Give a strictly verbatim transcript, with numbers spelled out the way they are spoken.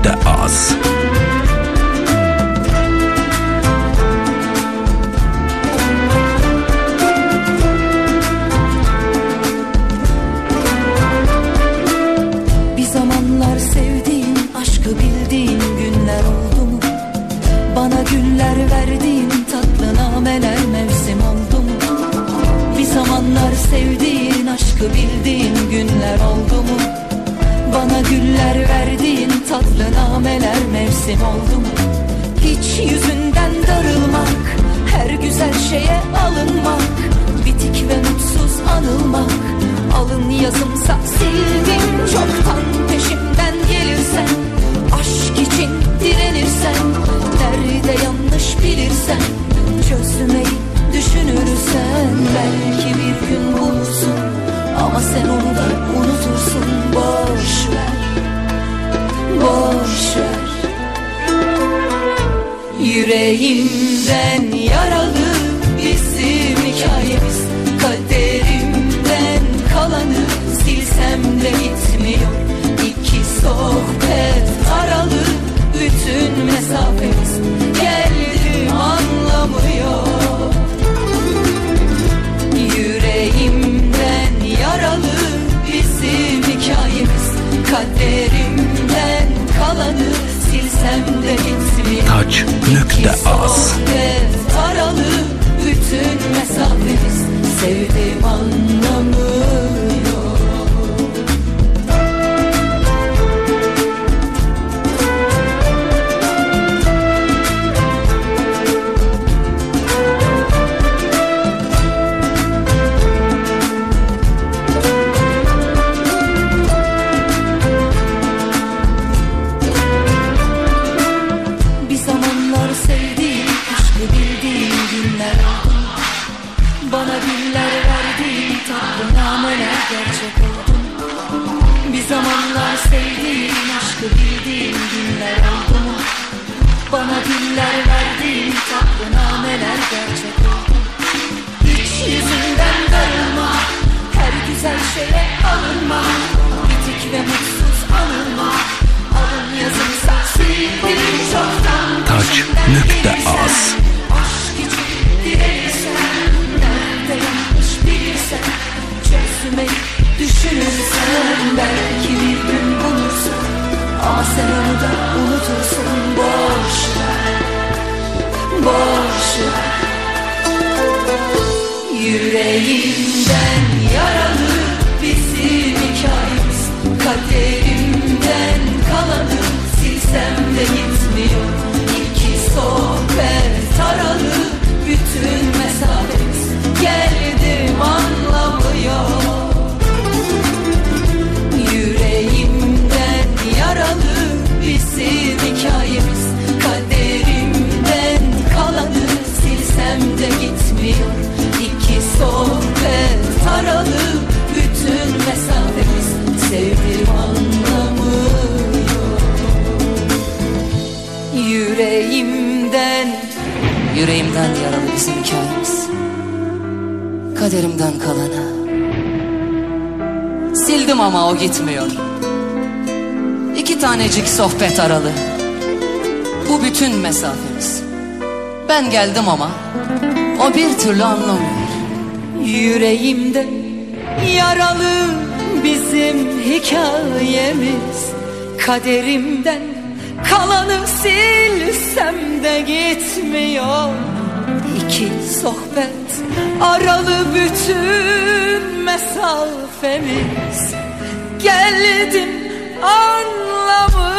nokta az. Bir zamanlar sevdiğin, aşkı bildiğin günler oldu mu? Bana güller verdiğin, tatlı nameler mevsim oldu mu? Bir zamanlar sevdiğin, aşkı bildiğin günler oldu mu? Bana güller verdiğin, tatlı nameler mevsim oldu mu? Hiç yüzünden darılmak, her güzel şeye alınmak, bitik ve mutsuz anılmak, alın yazımsa sildim çoktan. Peşimden gelirsen, aşk için direnirsen, nerede yanlış bilirsen, çözmeyi düşünürsen, belki bir gün bulursun, ama sen onu da unutursun. Boş ver, boş ver. Yüreğimden yaralı bizim hikayemiz, kaderimden kalanı silsem de gitmiyor. İki sohbet aralı bütün mesafemiz, geldim anlamıyor. Yüreğimden yaralı bizim hikayemiz, kaderimden kalanı silsem de gitmiyor. Taç nokta az. Aralı bütün mesafemiz, sevdim anlamıyor. Gerçek oldu. Bir zamanlar sevdiğin, aşkı bildiğin günler oldu mu? Bana diller verdiğin tatlı nameler gerçek oldu. Hiç yüzünden darılma, her güzel şeye alınma, bitik ve mutsuz anılma, alın yazımsa sildim çoktan. Taç nokta az. Aşk için direnirsen, nerede yanlış bilirsen, çözmeyi düşünürsen, belki bir gün bulursun, ama sen onu da unutursun. Boş ver, boş ver. Yüreğimden yaralı bizim hikayemiz, kaderimden kalanı silsem de gitmiyor. İki sohbet aralı bütün mesafemiz, geldim anlamıyor. Yüreğimden yaralı bizim hikayemiz, kaderimden kalanı silsem de gitmiyor. İki sohbet aralı bütün mesafemiz, sevdim anlamıyor. Yüreğimden Yüreğimden yaralı bizim hikayemiz, kaderimden kalanı sildim ama o gitmiyor. İki tanecik sohbet aralı bu bütün mesafemiz, ben geldim ama o bir türlü anlamıyor. Yüreğimde yaralı bizim hikayemiz, kaderimden kalanı silsem de gitmiyor. İki sohbet aralı bütün mesafemiz, geldim anlamı